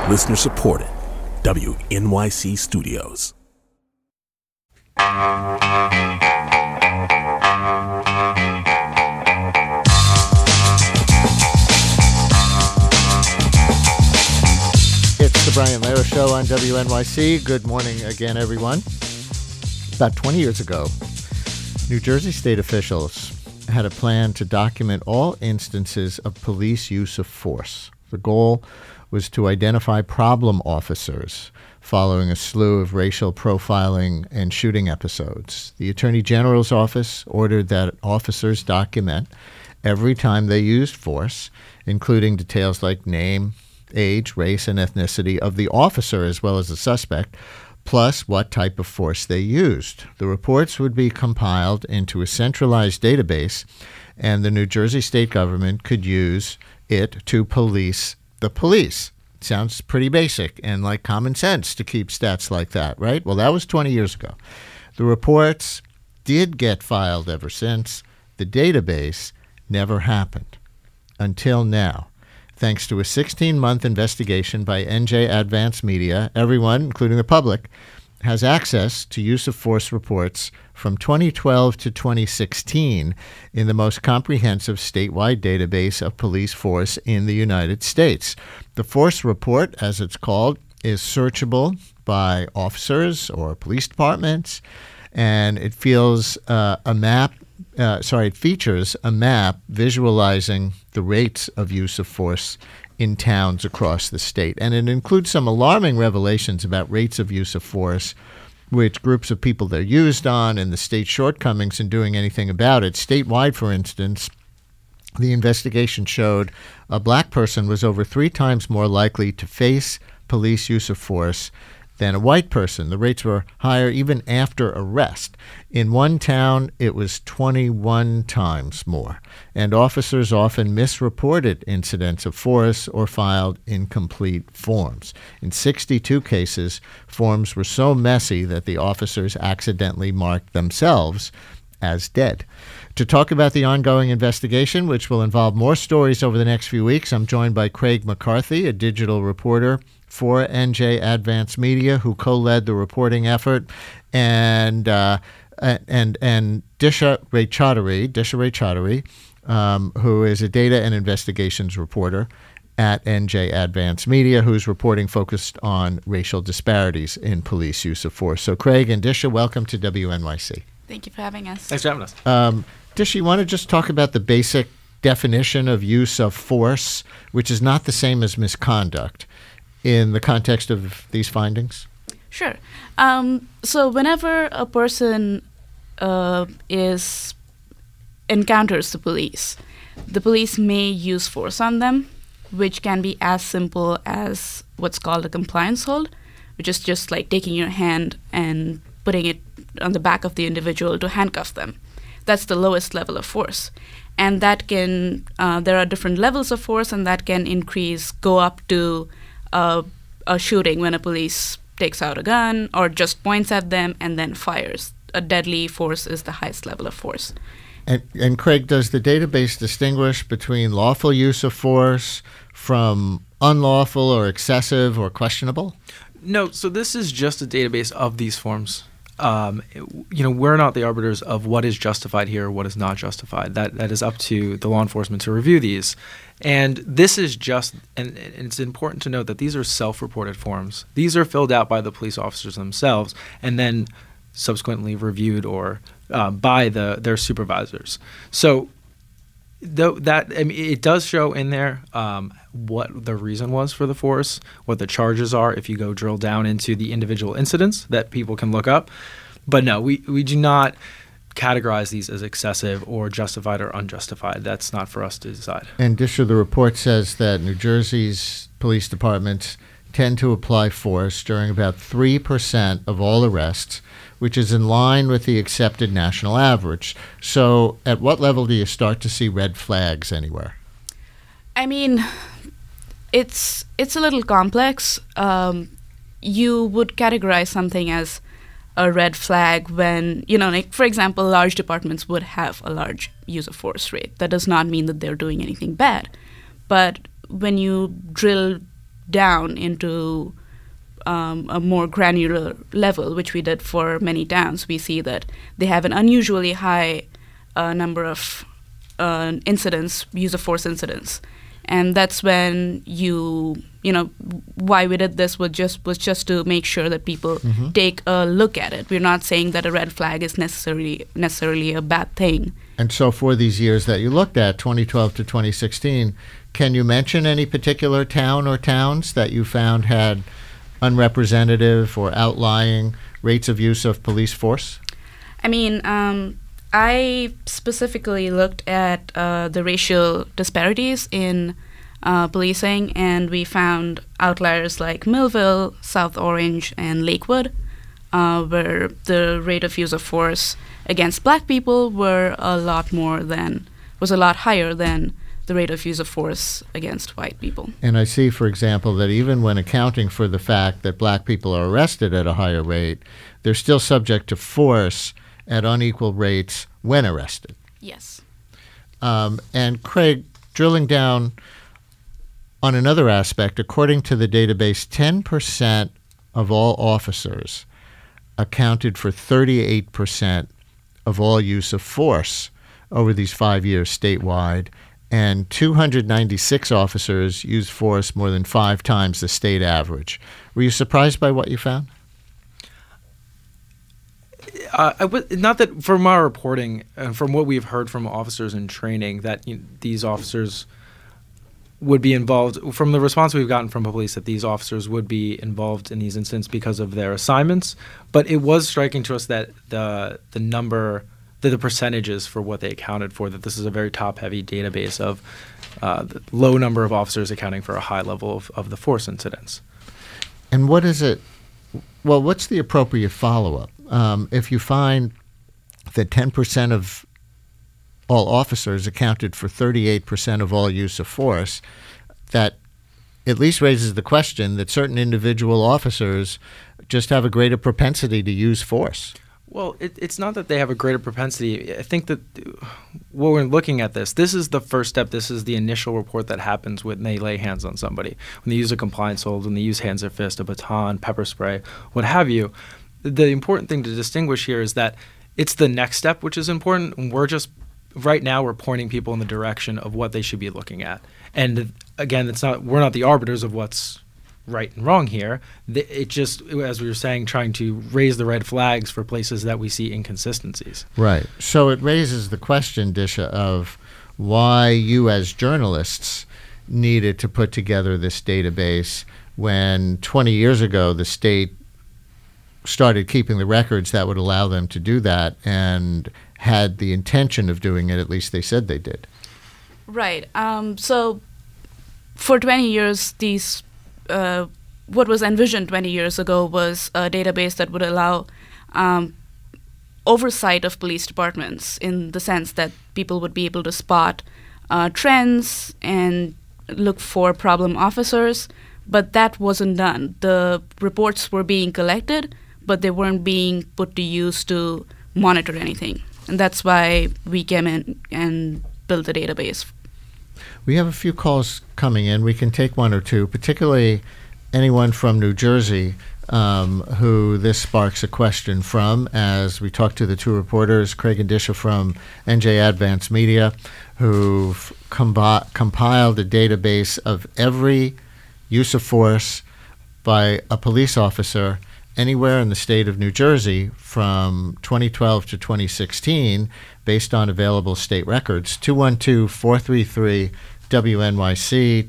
Listener supported. WNYC Studios. It's the Brian Lehrer Show on WNYC. Good morning again, everyone. About 20 years ago, New Jersey state officials had a plan to document all instances of police use of force. The goal was to identify problem officers following a slew of racial profiling and shooting episodes. The Attorney General's office ordered that officers document every time they used force, including details like name, age, race, and ethnicity of the officer as well as the suspect, plus what type of force they used. The reports would be compiled into a centralized database, and the New Jersey state government could use it to police the police. Sounds pretty basic and like common sense to keep stats like that, right? Well, that was 20 years ago. The reports did get filed ever since. The database never happened until now. Thanks to a 16-month investigation by NJ Advance Media, everyone, including the public, has access to use of force reports from 2012 to 2016 in the most comprehensive statewide database of police force in the United States. The force report, as it's called, is searchable by officers or police departments, and it features a map visualizing the rates of use of force in towns across the state. And it includes some alarming revelations about rates of use of force, which groups of people they're used on, and the state's shortcomings in doing anything about it. Statewide, for instance, the investigation showed a black person was over 3 times more likely to face police use of force than a white person. The rates were higher even after arrest. In one town, it was 21 times more. And officers often misreported incidents of force or filed incomplete forms. In 62 cases, forms were so messy that the officers accidentally marked themselves as dead. To talk about the ongoing investigation, which will involve more stories over the next few weeks, I'm joined by Craig McCarthy, a digital reporter for NJ Advance Media, who co-led the reporting effort, and Disha Ray Chaudhary, who is a data and investigations reporter at NJ Advance Media, whose reporting focused on racial disparities in police use of force. So Craig and Disha, welcome to WNYC. Thank you for having us. Thanks for having us. Disha, you want to just talk about the basic definition of use of force, which is not the same as misconduct, in the context of these findings? Sure. So whenever a person encounters the police may use force on them, which can be as simple as what's called a compliance hold, which is just like taking your hand and putting it on the back of the individual to handcuff them. That's the lowest level of force. And that can, there are different levels of force, and that can go up to a shooting when a police takes out a gun or just points at them and then fires. A deadly force is the highest level of force. And Craig, does the database distinguish between lawful use of force from unlawful or excessive or questionable? No, so this is just a database of these forms. We're not the arbiters of what is justified here or what is not justified. That is up to the law enforcement to review these. And this is just, and it's important to note that these are self-reported forms. These are filled out by the police officers themselves and then subsequently reviewed or by their supervisors. So it does show in there what the reason was for the force, what the charges are if you go drill down into the individual incidents that people can look up. But no, we do not categorize these as excessive or justified or unjustified. That's not for us to decide. And Disha, the report says that New Jersey's police departments tend to apply force during about 3% of all arrests, which is in line with the accepted national average. So at what level do you start to see red flags anywhere? I mean, it's a little complex. You would categorize something as a red flag when, like, for example, large departments would have a large use of force rate. That does not mean that they're doing anything bad. But when you drill down into a more granular level, which we did for many towns, we see that they have an unusually high number of incidents, use of force incidents. And that's when why we did this was just to make sure that people take a look at it. We're not saying that a red flag is necessarily a bad thing. And so for these years that you looked at, 2012 to 2016, can you mention any particular town or towns that you found had unrepresentative or outlying rates of use of police force? I mean, I specifically looked at the racial disparities in policing, and we found outliers like Millville, South Orange, and Lakewood, where the rate of use of force against black people was a lot higher than the rate of use of force against white people. And I see, for example, that even when accounting for the fact that black people are arrested at a higher rate, they're still subject to force at unequal rates when arrested. Yes. And Craig, drilling down on another aspect, according to the database, 10% of all officers accounted for 38% of all use of force over these 5 years statewide, and 296 officers used force more than 5 times the state average. Were you surprised by what you found? Not that from our reporting and from what we've heard from officers in training that these officers would be involved. From the response we've gotten from police, that these officers would be involved in these incidents because of their assignments. But it was striking to us that the percentages for what they accounted for, that this is a very top-heavy database of the low number of officers accounting for a high level of the force incidents. And what is it? Well, what's the appropriate follow-up? If you find that 10% of all officers accounted for 38% of all use of force, that at least raises the question that certain individual officers just have a greater propensity to use force. Well, it's not that they have a greater propensity. I think that when we're looking at this is the first step. This is the initial report that happens when they lay hands on somebody, when they use a compliance hold, when they use hands or fist, a baton, pepper spray, what have you. The important thing to distinguish here is that it's the next step which is important. And right now we're pointing people in the direction of what they should be looking at. And again, we're not the arbiters of what's right and wrong here. It just, as we were saying, trying to raise the red flags for places that we see inconsistencies. Right. So it raises the question, Disha, of why you as journalists needed to put together this database when 20 years ago the state started keeping the records that would allow them to do that and had the intention of doing it. At least they said they did. Right. So for 20 years, what was envisioned 20 years ago was a database that would allow oversight of police departments, in the sense that people would be able to spot trends and look for problem officers, but that wasn't done. The reports were being collected, but they weren't being put to use to monitor anything. And that's why we came in and built the database. We have a few calls coming in. We can take one or two, particularly anyone from New Jersey who this sparks a question from, as we talk to the two reporters, Craig and Disha from NJ Advance Media, who've compiled a database of every use of force by a police officer anywhere in the state of New Jersey from 2012 to 2016, based on available state records. 212-433-WNYC,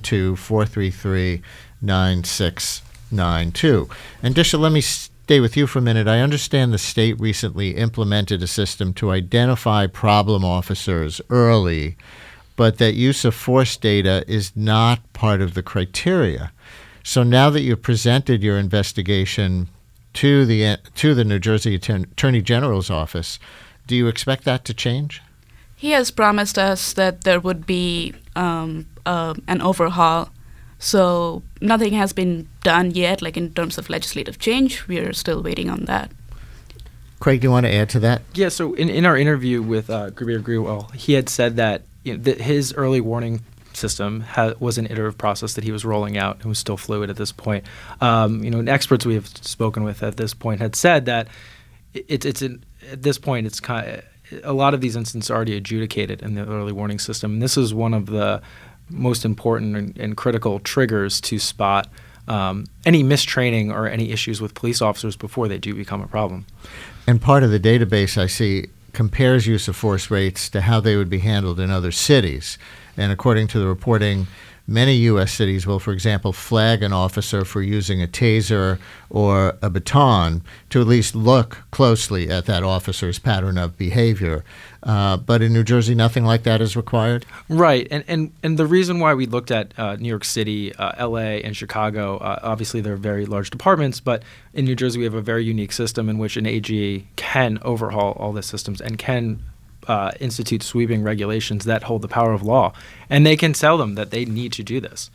212-433-9692. And Disha, let me stay with you for a minute. I understand the state recently implemented a system to identify problem officers early, but that use of force data is not part of the criteria. So now that you've presented your investigation to the New Jersey Attorney General's office, do you expect that to change? He has promised us that there would be an overhaul. So nothing has been done yet, like in terms of legislative change. We are still waiting on that. Craig, do you want to add to that? Yeah, so in our interview with Grubir Grewal, he had said that his early warning system was an iterative process that he was rolling out and was still fluid at this point. Experts we have spoken with at this point had said that at this point it's a lot of these incidents are already adjudicated in the early warning system. And this is one of the most important and critical triggers to spot any mistraining or any issues with police officers before they do become a problem. And part of the database I see compares use of force rates to how they would be handled in other cities. And according to the reporting, many U.S. cities will, for example, flag an officer for using a taser or a baton to at least look closely at that officer's pattern of behavior. But in New Jersey, nothing like that is required? Right. And the reason why we looked at New York City, L.A., and Chicago, obviously they're very large departments, but in New Jersey we have a very unique system in which an AG can overhaul all the systems and can institute sweeping regulations that hold the power of law. And they can tell them that they need to do this.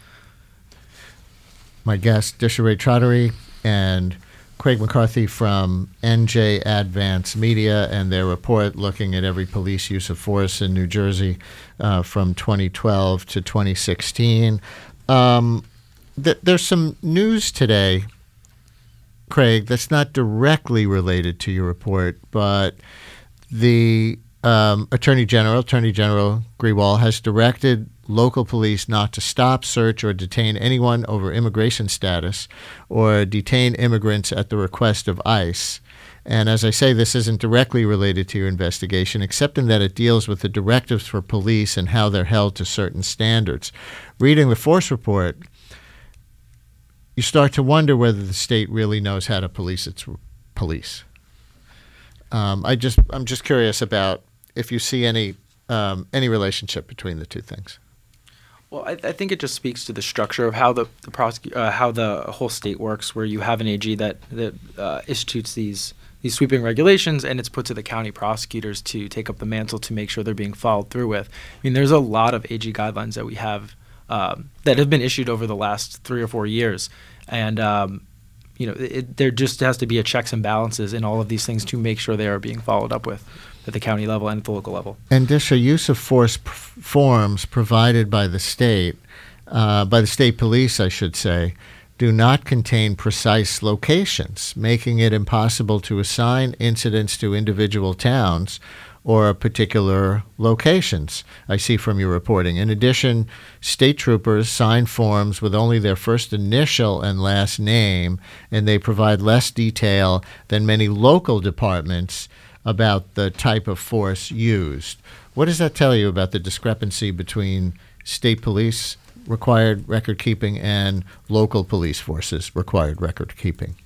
My guests, Disharay Chaudhary and Craig McCarthy from NJ Advance Media, and their report looking at every police use of force in New Jersey from 2012 to 2016. There's some news today, Craig, that's not directly related to your report, but the Attorney General Grewal has directed local police not to stop, search, or detain anyone over immigration status or detain immigrants at the request of ICE. And as I say, this isn't directly related to your investigation, except in that it deals with the directives for police and how they're held to certain standards. Reading the force report, you start to wonder whether the state really knows how to police its police. I'm just curious about if you see any relationship between the two things. Well, I think it just speaks to the structure of how how the whole state works, where you have an AG that institutes these sweeping regulations, and it's put to the county prosecutors to take up the mantle to make sure they're being followed through with. I mean, there's a lot of AG guidelines that we have that have been issued over the last 3 or 4 years, and there just has to be a checks and balances in all of these things to make sure they are being followed up with at the county level and at the local level. And Disha, use of force forms provided by the state police, I should say, do not contain precise locations, making it impossible to assign incidents to individual towns or particular locations, I see from your reporting. In addition, state troopers sign forms with only their first initial and last name, and they provide less detail than many local departments about the type of force used. What does that tell you about the discrepancy between state police required record keeping and local police forces required record keeping?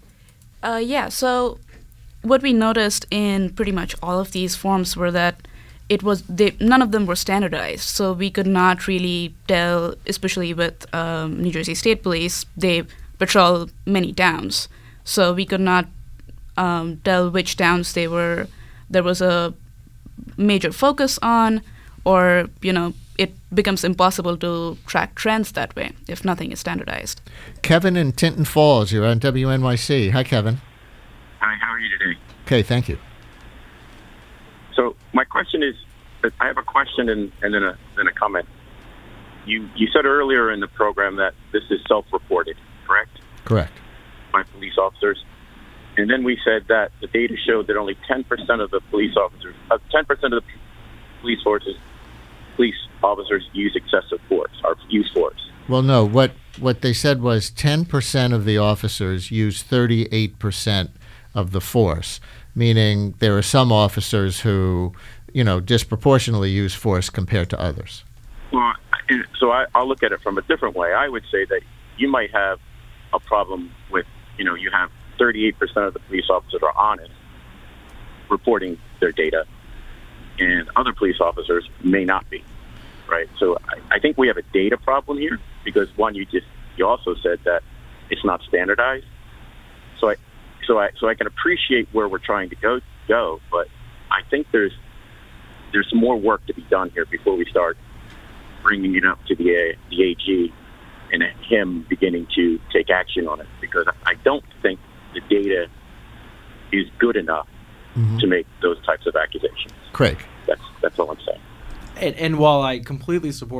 So what we noticed in pretty much all of these forms were that none of them were standardized. So we could not really tell, especially with New Jersey State Police, they patrol many towns. So we could not tell which towns there was a major focus on, or it becomes impossible to track trends that way if nothing is standardized. Kevin in Tinton Falls, you're on WNYC. Hi, Kevin. Hi, how are you today? Okay, thank you. So my question is, I have a question and then a comment. You said earlier in the program that this is self-reported, correct? Correct. By police officers. And then we said that the data showed that only 10% of the police officers, 10% of the police officers use excessive force or use force. Well, no. What they said was 10% of the officers use 38% of the force, meaning there are some officers who, disproportionately use force compared to others. Well, so I'll look at it from a different way. I would say that you might have a problem with, you have 38% of the police officers are honest reporting their data, and other police officers may not be, right? So I think we have a data problem here because, one, you also said that it's not standardized. So I can appreciate where we're trying to go, but I think there's more work to be done here before we start bringing it up to the AG and him beginning to take action on it, because I don't think the data is good enough to make those types of accusations. Craig. That's all I'm saying. And while I completely support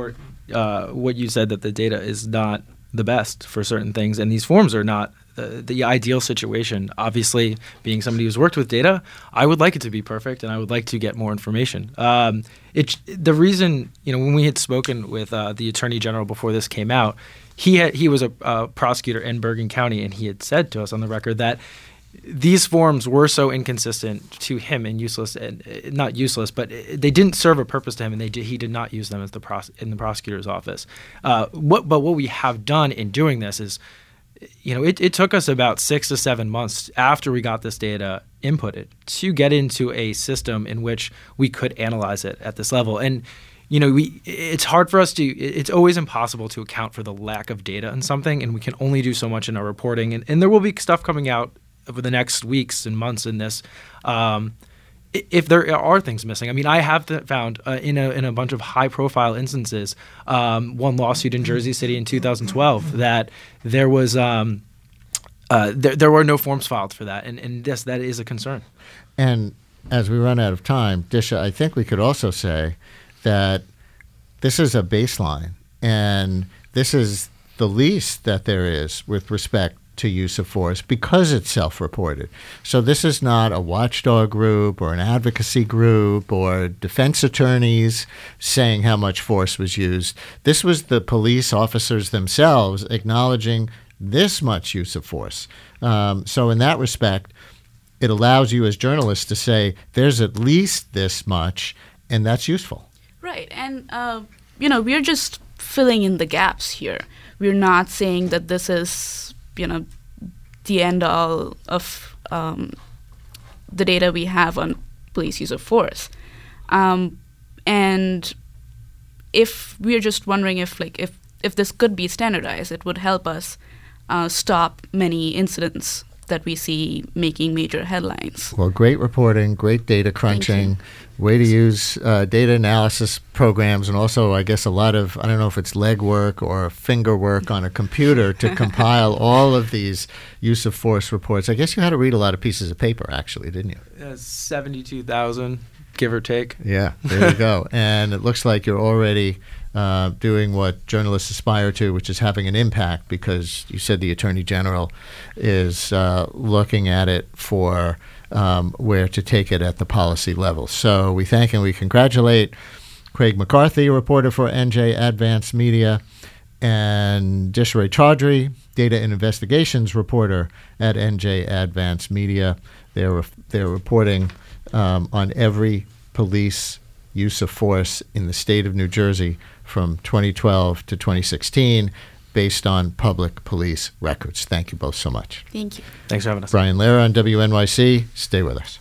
what you said, that the data is not the best for certain things, and these forms are not the ideal situation. Obviously, being somebody who's worked with data, I would like it to be perfect, and I would like to get more information. The reason, when we had spoken with the Attorney General before this came out, he was a prosecutor in Bergen County, and he had said to us on the record that these forms were so inconsistent to him and useless, and not useless, but they didn't serve a purpose to him, and he did not use them as in the prosecutor's office. But what we have done in doing this is, it took us about 6 to 7 months after we got this data inputted to get into a system in which we could analyze it at this level. And it's hard for us it's always impossible to account for the lack of data in something, and we can only do so much in our reporting. And there will be stuff coming out over the next weeks and months in this, if there are things missing. I mean, I have found in a bunch of high-profile instances, one lawsuit in Jersey City in 2012, that there was there were no forms filed for that, and yes, that is a concern. And as we run out of time, Disha, I think we could also say that this is a baseline, and this is the least that there is with respect to use of force because it's self-reported. So this is not a watchdog group or an advocacy group or defense attorneys saying how much force was used. This was the police officers themselves acknowledging this much use of force. So in that respect, it allows you as journalists to say there's at least this much, and that's useful. Right. And, we're just filling in the gaps here. We're not saying that this is the end all of the data we have on police use of force. And if we're just wondering if this could be standardized, it would help us stop many incidents that we see making major headlines. Well, great reporting, great data crunching, way to use data analysis programs, and also, I guess, a lot of, I don't know if it's leg work or finger work on a computer to compile all of these use of force reports. I guess you had to read a lot of pieces of paper, actually, didn't you? 72,000, give or take. Yeah, there you go. And it looks like you're already doing what journalists aspire to, which is having an impact, because you said the Attorney General is looking at it for where to take it at the policy level. So we thank and we congratulate Craig McCarthy, a reporter for NJ Advance Media, and Disha Chaudhry, Data and Investigations reporter at NJ Advance Media. They're reporting on every police use of force in the state of New Jersey from 2012 to 2016 based on public police records. Thank you both so much. Thank you. Thanks for having us. Brian Lehrer on WNYC. Stay with us.